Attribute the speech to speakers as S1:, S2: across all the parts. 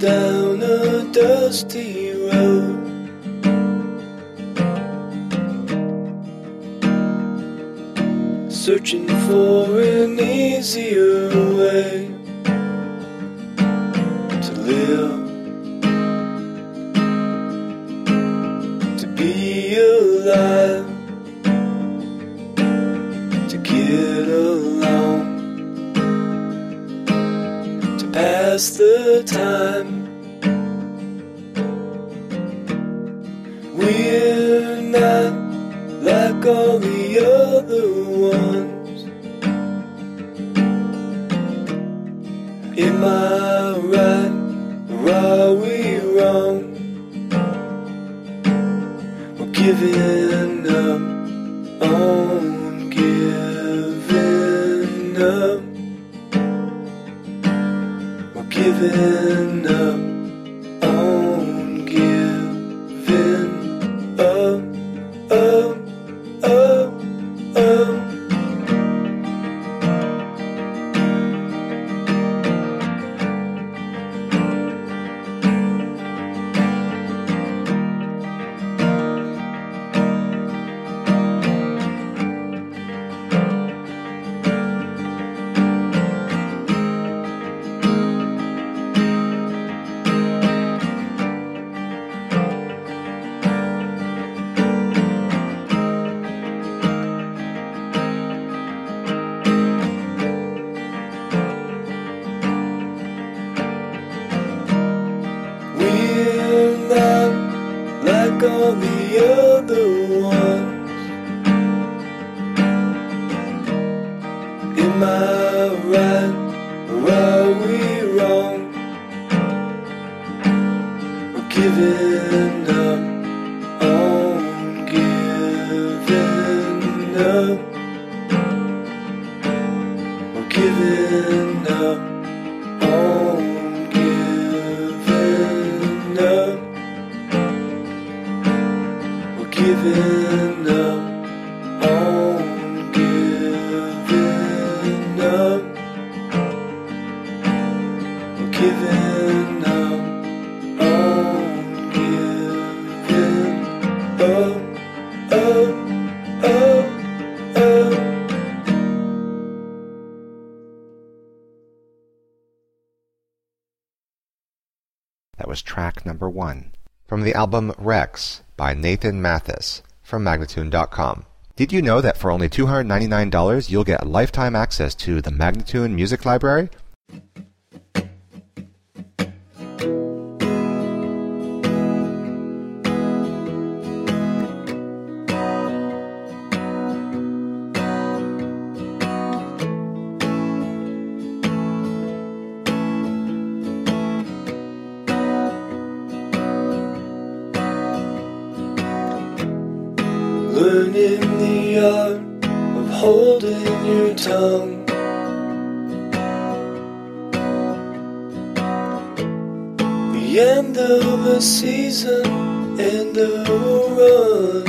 S1: down a dusty road. Searching for an easier way to live, to be alive, to get along, to pass the time. We're not like all the other ones. Am I right or are we wrong? We're giving up on giving up. We're giving up on giving up, up, up, up. We're not like all the other ones. Am I right or are we wrong? We're giving up on giving up. We're giving up on giving up. We're giving up on giving up. We're giving up on giving up, up, up, up.
S2: That was track number 1 from the album Rex by Nathan Mathis from Magnatune.com. Did you know that for only $299 you'll get lifetime access to the Magnatune Music Library?
S1: Learning the art of holding your tongue. The end of a season, end of a run.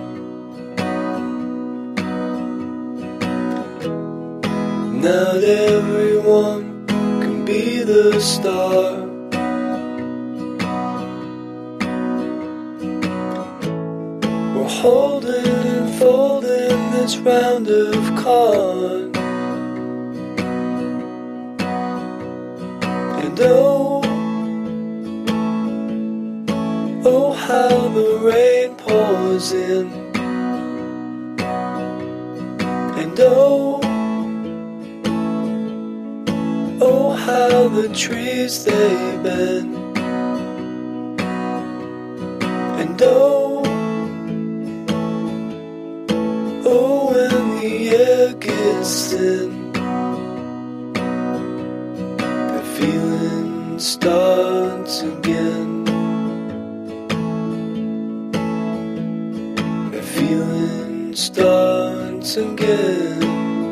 S1: Not everyone can be the star. Holding and folding this round of cards. And oh, oh how the rain pours in. And oh, oh how the trees they bend. And oh, oh, when the air gets thin, the feeling starts again. The feeling starts again.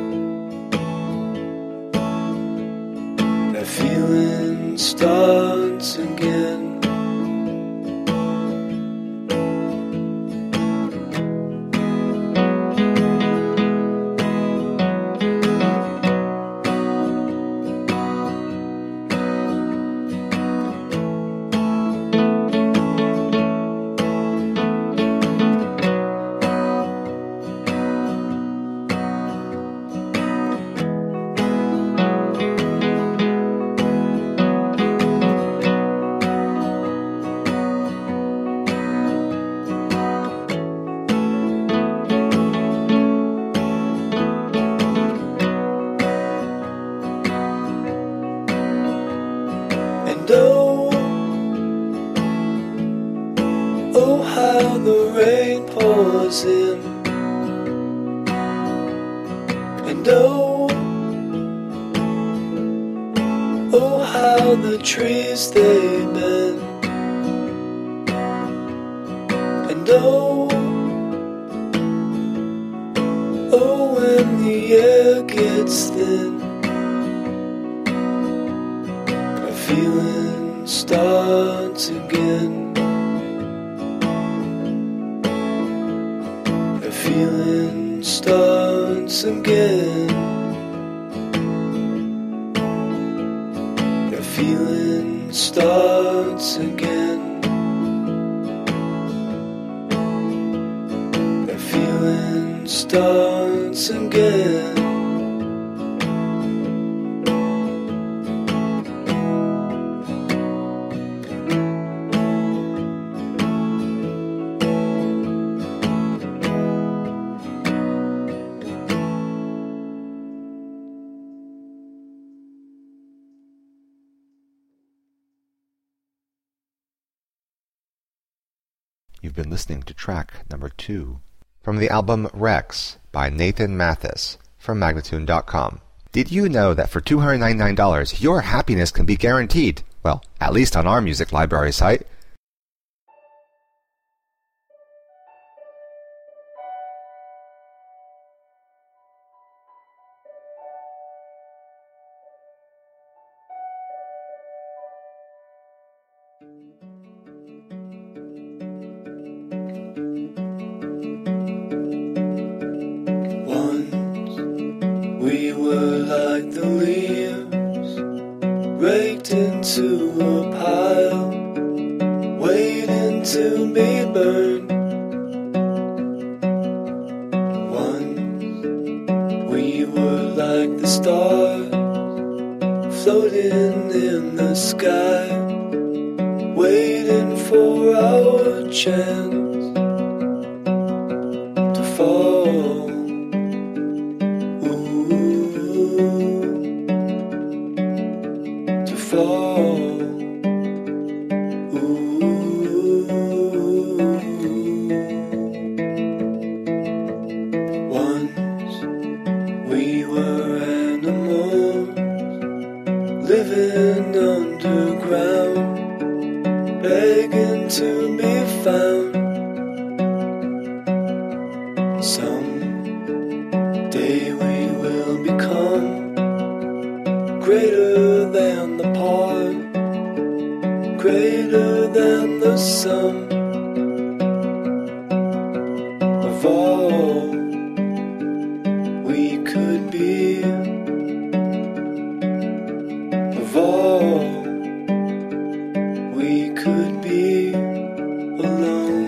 S1: The feeling starts again. the rain pours in, and oh, oh how the trees they bend, and oh, oh when the air gets thin, a feeling starts again. A feeling starts again. A feeling starts again. A feeling starts again.
S2: You've been listening to track number 2 from the album Rex by Nathan Mathis from Magnatune.com. Did you know that for $299 your happiness can be guaranteed? Well, at least on our music library site.
S1: We were like the leaves raked into a pile, waiting to be burned. Once we were like the stars floating in the sky, waiting for our chance to fall. Once we were animals living underground, begging to be found. Someday we will become greater than the part, greater than the sum of all we could be, of all we could be alone.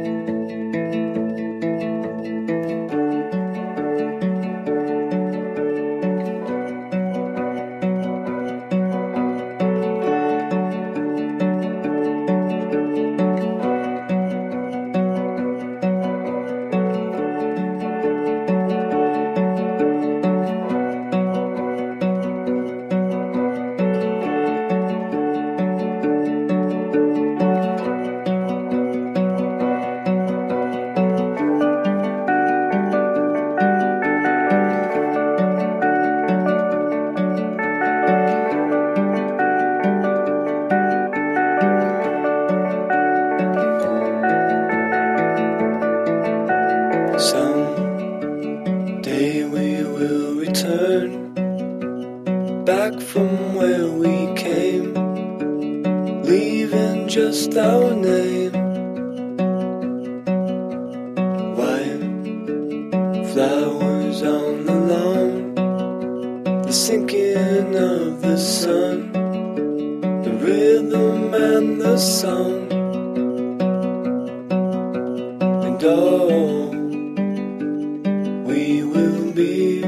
S1: Someday we will return back from where we came, leaving just our name. White flowers on the lawn, the sinking of the sun, the rhythm and the song, and all we will be,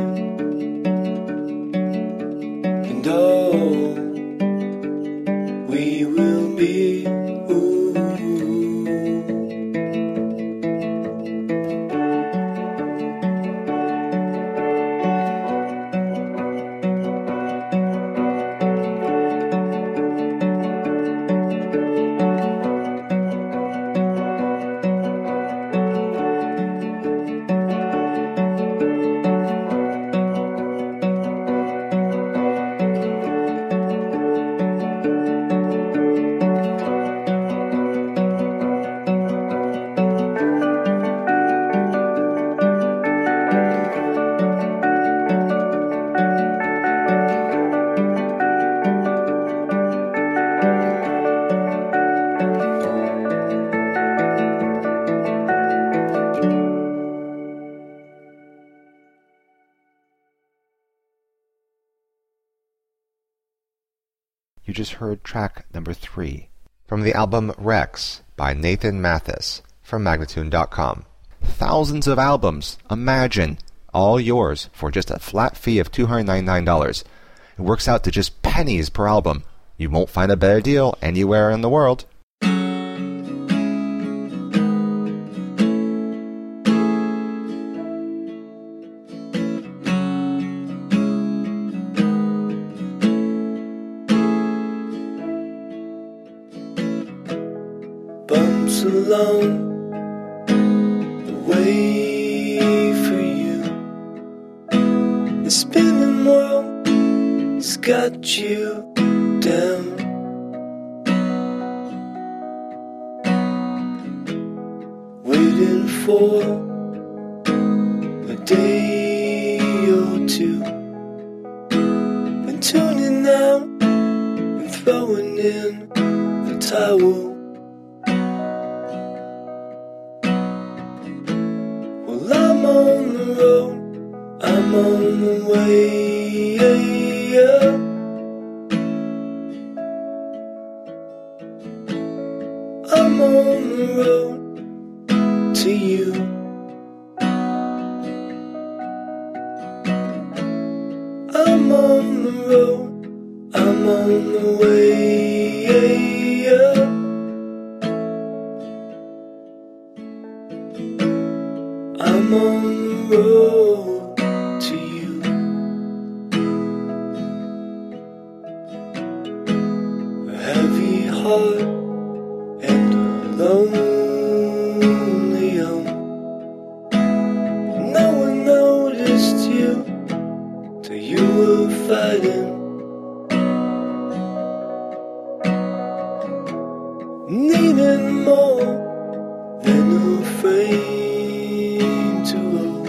S1: and all we will be. Ooh.
S2: You just heard track number 3 from the album Rex by Nathan Mathis from Magnatune.com. Thousands of albums, imagine, all yours for just a flat fee of $299. It works out to just pennies per album. You won't find a better deal anywhere in the world.
S1: Bumps along the way for you. The spinning world has got you down. Waiting for a day or two, and tuning out and throwing in the towel. Well, I'm on the road, I'm on the way. I'm on the road to you. I'm on the road, I'm on the way. I'm on the road to you. A heavy heart and a lonely arm. No one noticed you till you were fighting. Needing more than a frame to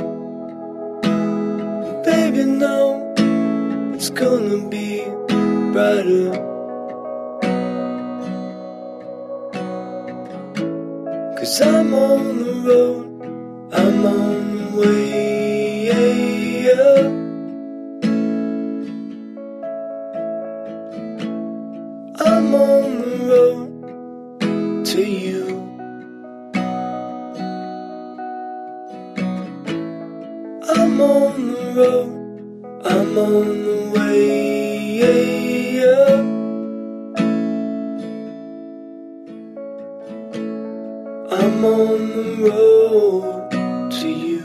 S1: hold. Baby, no, it's gonna be brighter. 'Cause I'm on the road, I'm on the way. I'm on the road to you. I'm on the road, I'm on the way. I'm on the road to you.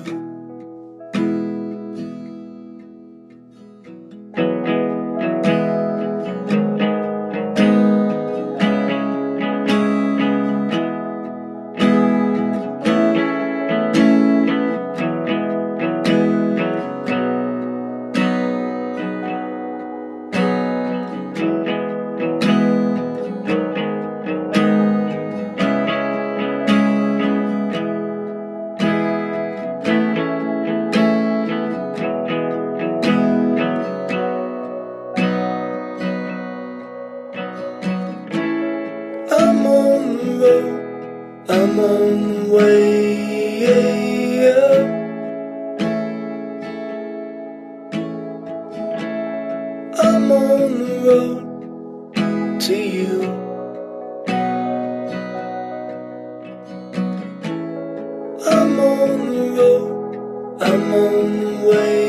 S1: I'm on the road, I'm on the way. I'm on the road to you. I'm on the road, I'm on the way.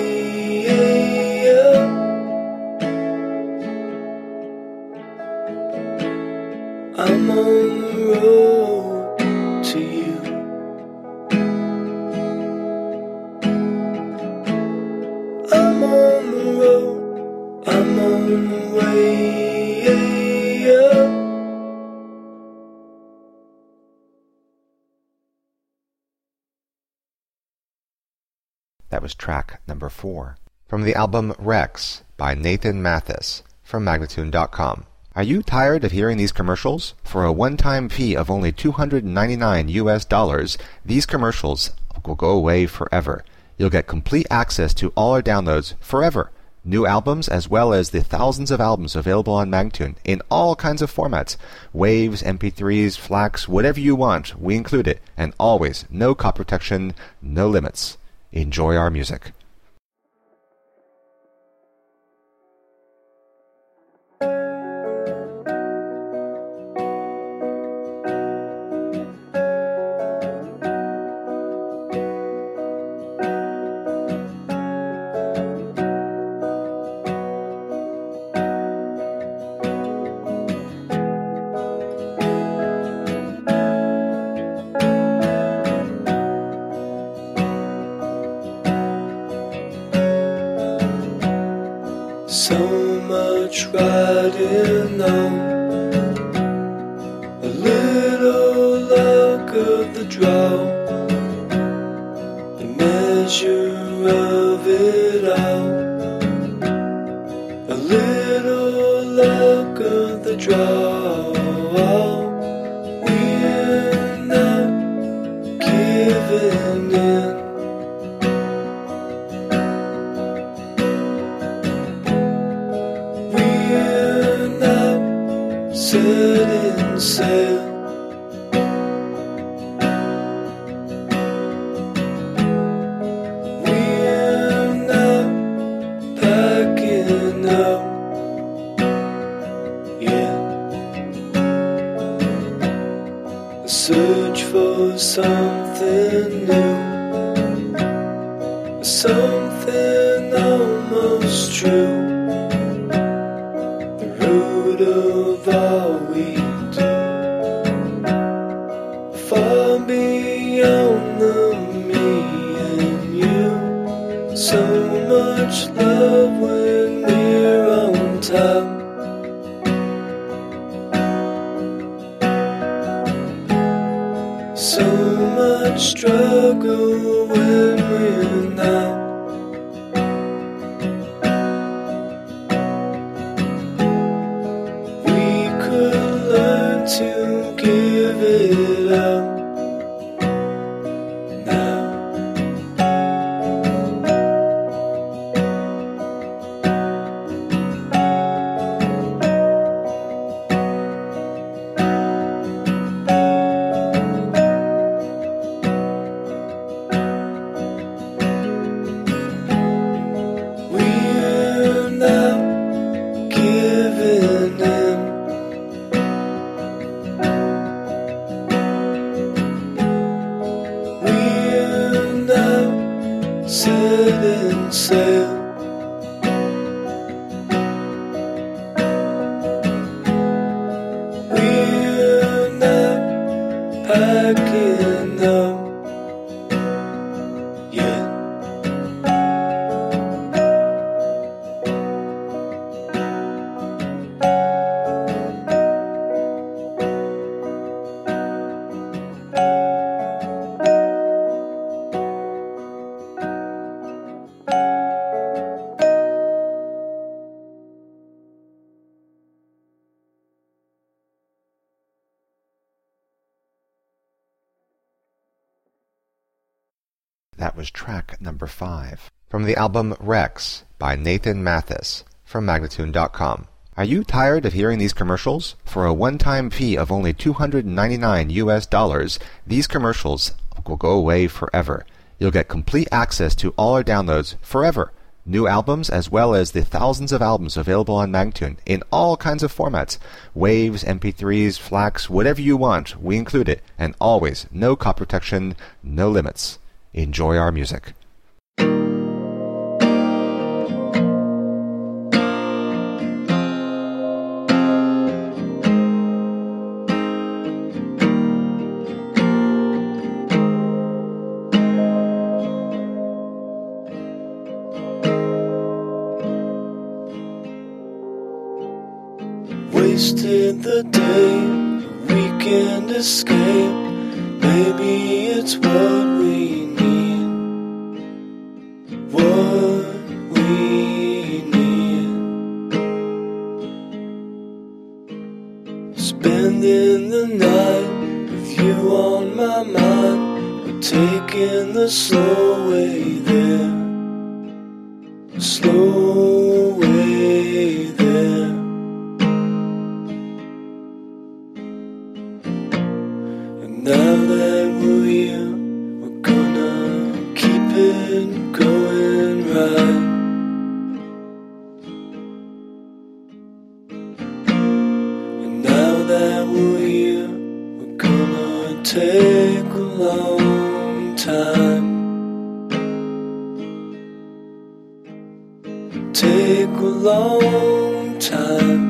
S1: I'm on the road to you. I'm on the road, I'm on the way.
S2: That was track number 4 from the album Rex by Nathan Mathis from Magnatune.com. Are you tired of hearing these commercials? For a one-time fee of only $299, these commercials will go away forever. You'll get complete access to all our downloads forever. New albums as well as the thousands of albums available on Magnatune in all kinds of formats. Waves, MP3s, FLACs, whatever you want, we include it. And always, no copy protection, no limits. Enjoy our music.
S1: So much riding on, a little luck of the draw, the measure of it all. A little luck of the draw. We're not giving in. We're not setting sail. We're not packing up. A search for something new, something almost true, the root of all we do, far beyond the me and you. So much love when we're on top. So much struggle when we're not. We could learn to give it up now. We're not giving in. We're not setting sail. We're not packing up yet.
S2: That was track number 5 from the album Rex by Nathan Mathis from Magnatune.com. Are you tired of hearing these commercials? For a one-time fee of only $299, these commercials will go away forever. You'll get complete access to all our downloads forever. New albums as well as the thousands of albums available on Magnatune in all kinds of formats. Waves, MP3s, FLACs, whatever you want, we include it. And always, no copy protection, no limits. Enjoy our music.
S1: Wasted the day, a weekend escape. Maybe it's what we need. What we need. Spending the night with you on my mind. We're taking the slow way there. The slow way there. Now that we're here, we're gonna keep it going right. And now that we're here, we're gonna take a long time. Take a long time.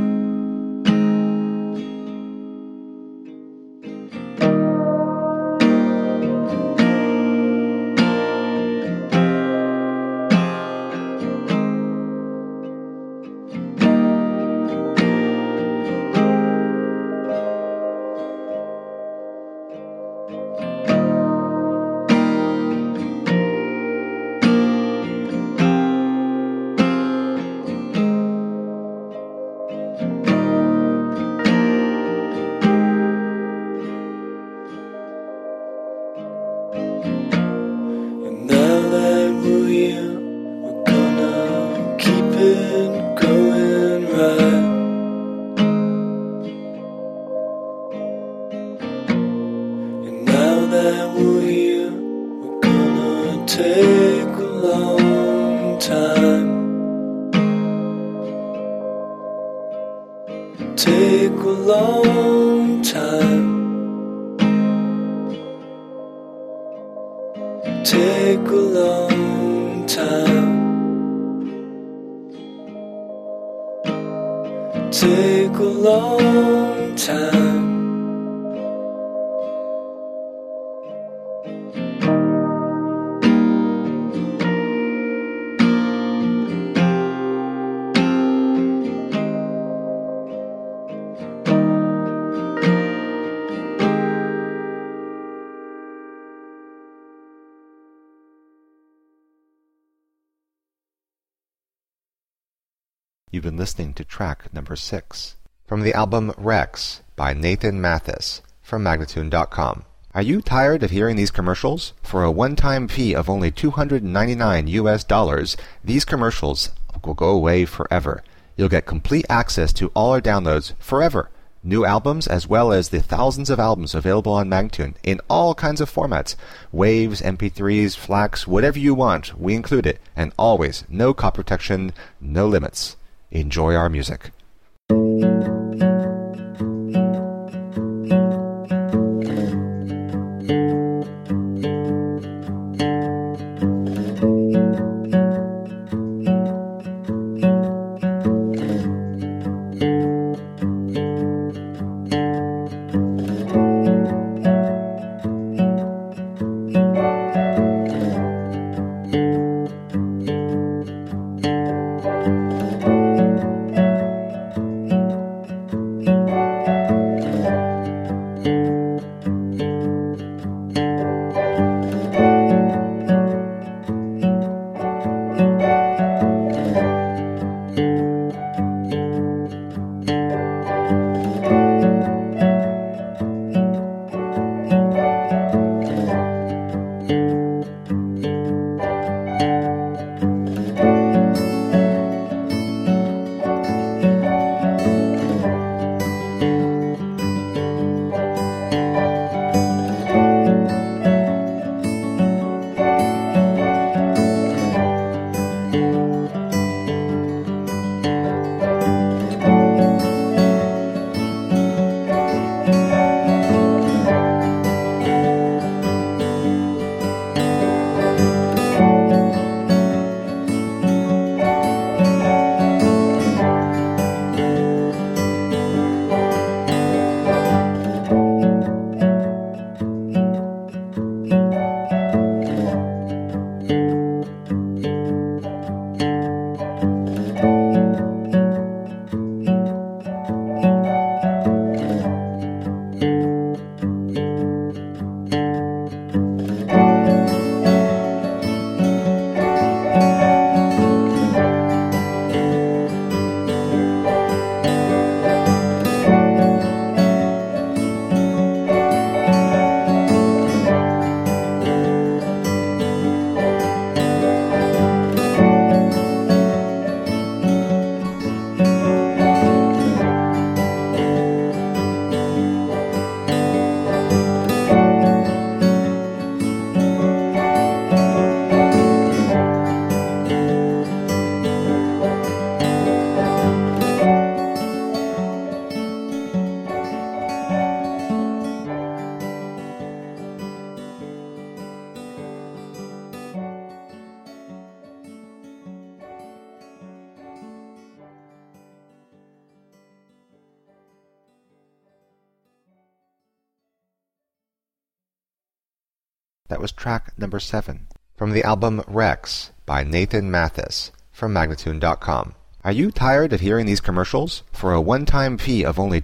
S1: take a long time. Take a long time. Take a long time.
S2: You've been listening to track number 6 from the album Rex by Nathan Mathis from Magnatune.com. Are you tired of hearing these commercials? For a one-time fee of only $299, these commercials will go away forever. You'll get complete access to all our downloads forever. New albums as well as the thousands of albums available on Magnatune in all kinds of formats. Waves, MP3s, FLACs, whatever you want, we include it. And always, no copy protection, no limits. Enjoy our music. That was track number 7 from the album Rex by Nathan Mathis from Magnatune.com. Are you tired of hearing these commercials? For a one-time fee of only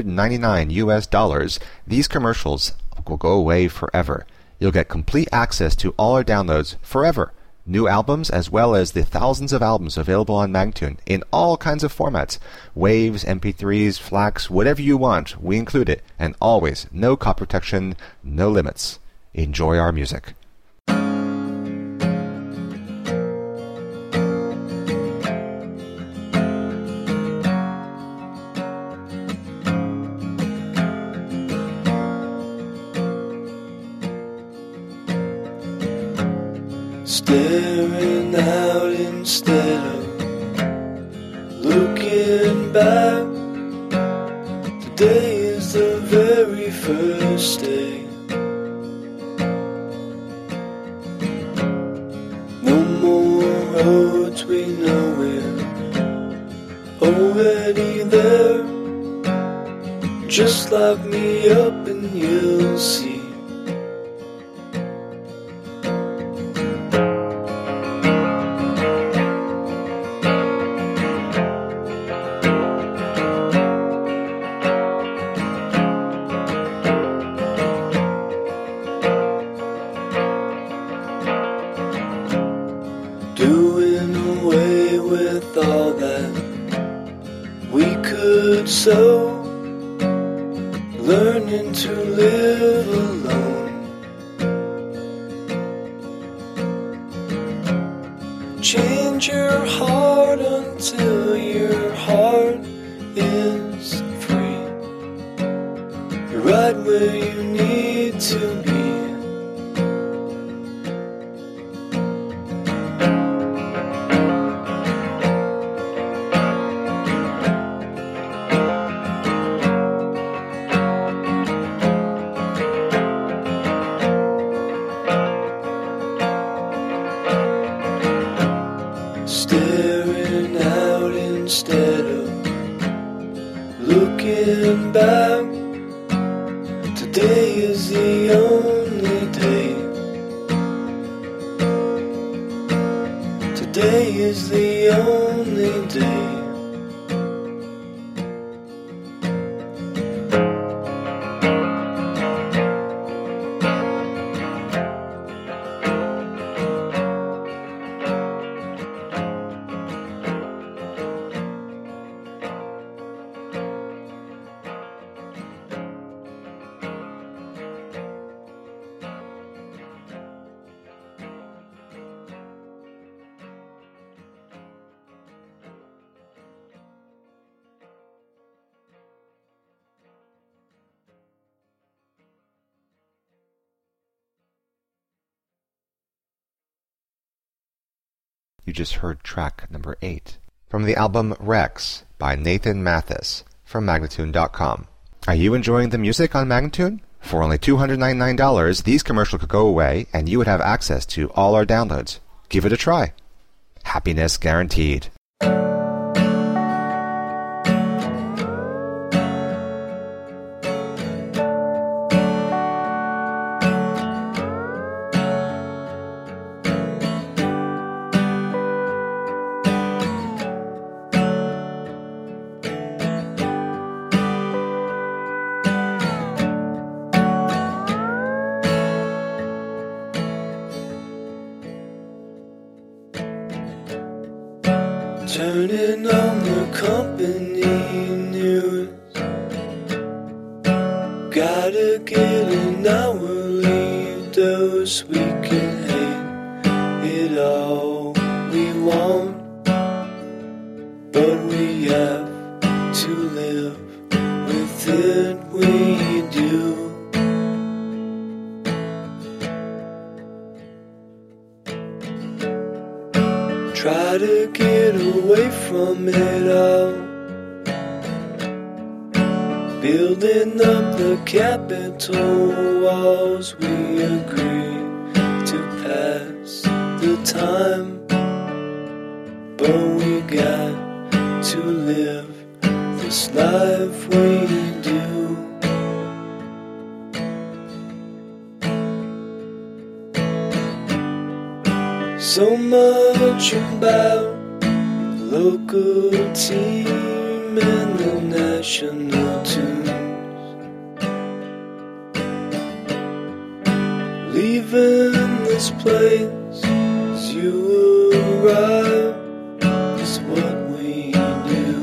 S2: $299, these commercials will go away forever. You'll get complete access to all our downloads forever. New albums as well as the thousands of albums available on Magnatune in all kinds of formats. Waves, MP3s, FLACs, whatever you want, we include it. And always, no copy protection, no limits. Enjoy our music.
S1: Staring out instead of looking back. Today is the very first day. No more roads, we know we're already there. Just lock me up and you'll see. Doing away with all that we could sow, learning to live alone. Change your heart until your heart is free. You're right where you need to be. Staring out instead of looking back. Today is the only day. Today is the only day.
S2: You just heard track number 8 from the album Rex by Nathan Mathis from Magnatune.com. Are you enjoying the music on Magnatune? For only $299, these commercials could go away and you would have access to all our downloads. Give it a try. Happiness guaranteed.
S1: Turning on the company news. Gotta get an hourly dose. We can hate it all we want, but we have to live with it. We do. Try to get away from it all, building up the Capitol walls. We agree to pass the time, but we got to live this life we do. So much about the local team and the national tunes. Leaving this place as you arrive is what we do.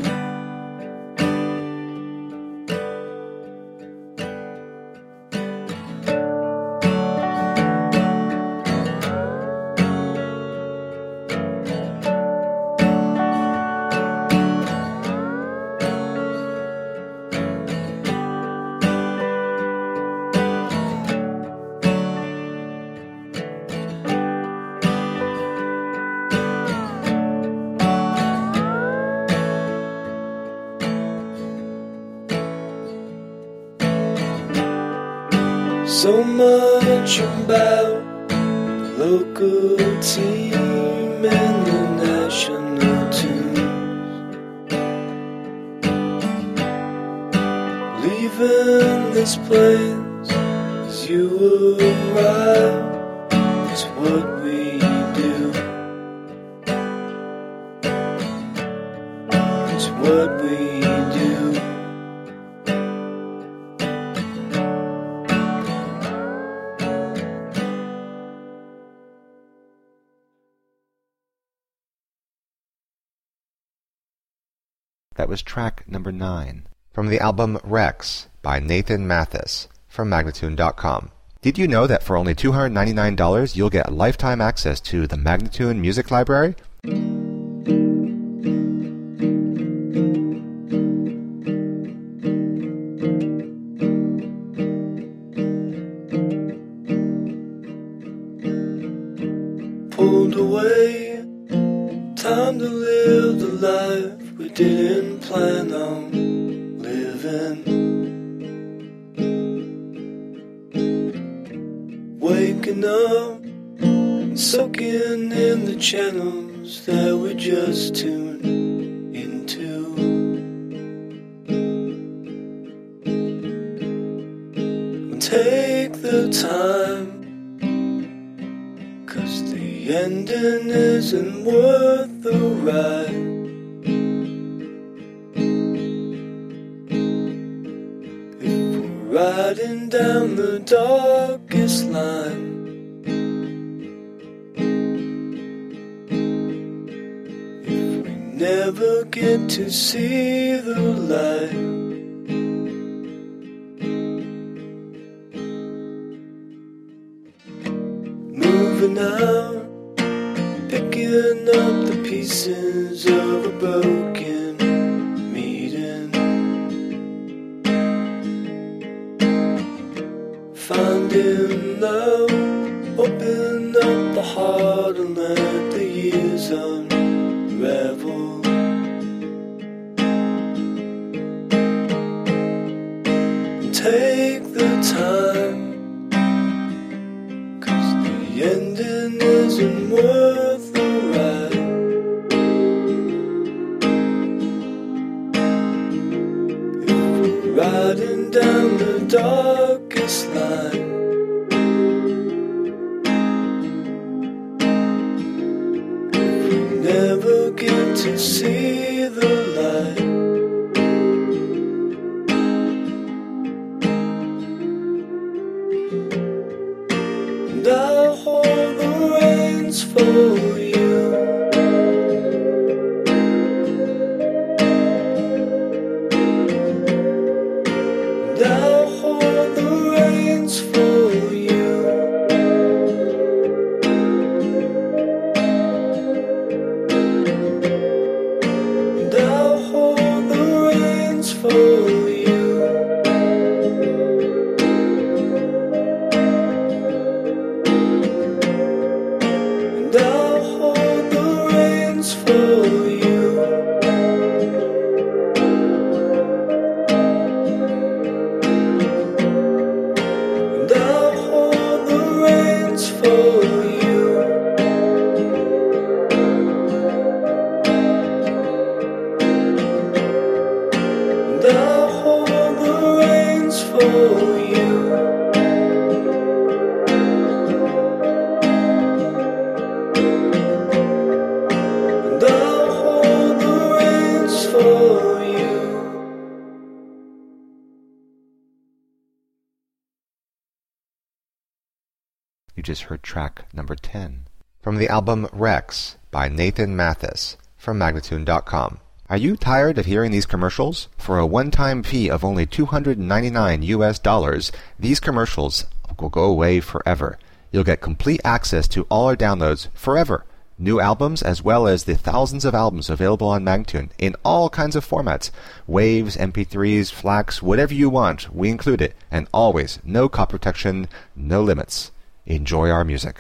S1: so much about the local team and the national tunes. Leaving this place as you arrive is what we do. It's what we do.
S2: That was track number 9 from the album Rex by Nathan Mathis from Magnatune.com. Did you know that for only $299 you'll get lifetime access to the Magnatune Music Library?
S1: Pulled away, time to live the life we didn't plan on living. Waking up and soaking in the channels that we just tuned into. We'll take the time, 'cause the ending isn't worth the ride. Riding down the darkest line, if we never get to see the light, moving out, picking up the pieces of a broken meeting. Finding love, open up the heart and let the years unravel. And take the time, 'cause the ending isn't worth the ride. If we're riding down the darkest line, if we never get to see the light, and I'll hold the reins for you. And I'll hold the reins for you. And I'll hold the reins for you. And I'll hold the reins for you. And I'll hold the reins for you. And I'll hold the reins for you. And I'll hold the reins for you.
S2: You just heard track number 10 from the album Rex by Nathan Mathis from Magnatune.com. Are you tired of hearing these commercials? For a one-time fee of only $299 US, these commercials will go away forever. You'll get complete access to all our downloads forever. New albums as well as the thousands of albums available on Magnatune in all kinds of formats. Waves, MP3s, FLACs, whatever you want, we include it. And always, no copy protection, no limits. Enjoy our music.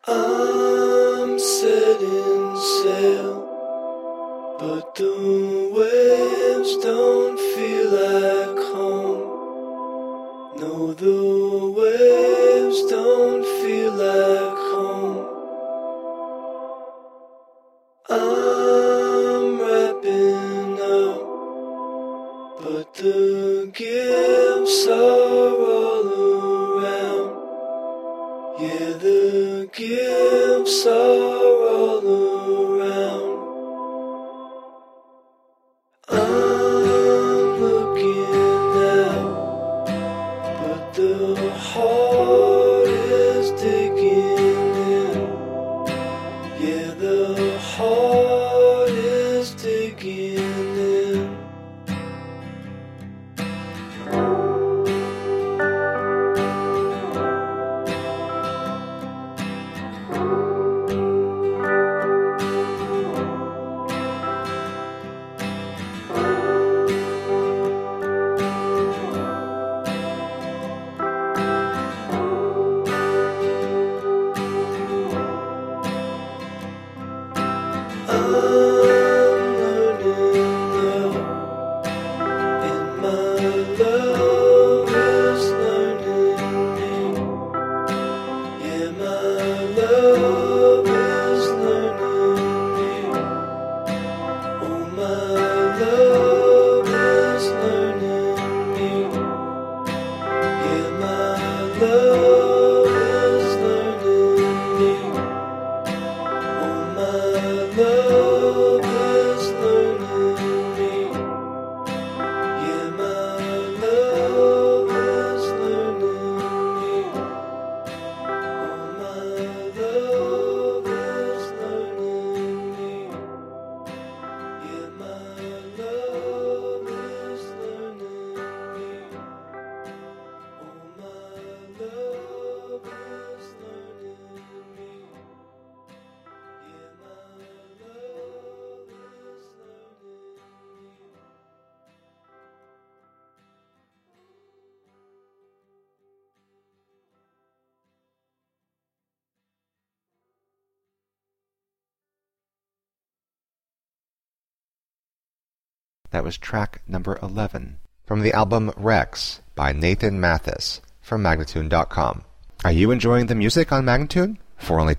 S1: I'm setting sail, but the waves don't feel like home. No, the waves don't feel like home. I'm wrapping up, but the gifts are all around. Yeah, the gifts are all around. I'm looking out, but the heart is digging in. Yeah, the heart is digging in.
S2: That was track number 11 from the album Rex by Nathan Mathis from Magnatune.com. Are you enjoying the music on Magnatune? For only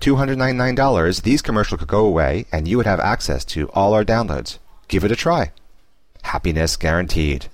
S2: $299, these commercials could go away and you would have access to all our downloads. Give it a try. Happiness guaranteed.